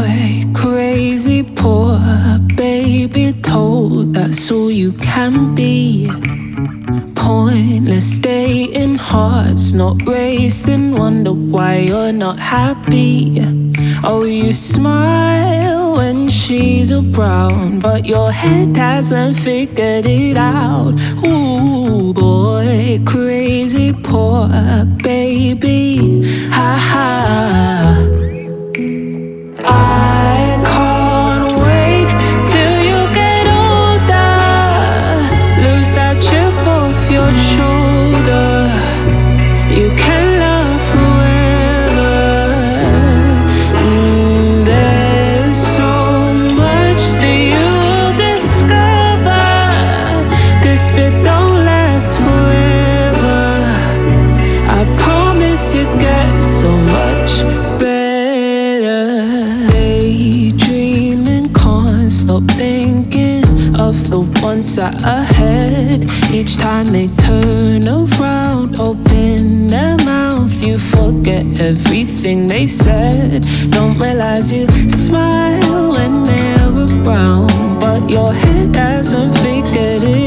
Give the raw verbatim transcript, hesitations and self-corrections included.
Boy, crazy, poor baby, told that's all you can be. Pointless staying, hearts not racing, wonder why you're not happy. Oh, you smile when she's around, but your head hasn't figured it out. Ooh, boy, crazy, poor baby, ha ha. I can't wait till you get older, lose that chip off your shoulder. You can love forever. Mm, there's so much that you'll discover. This bit don't last forever. I promise you get so much better. Daydreaming, can't stop thinking of the ones that are ahead. Each time they turn around, open their mouth, you forget everything they said. Don't realize you smile when they're around, but your head hasn't figured it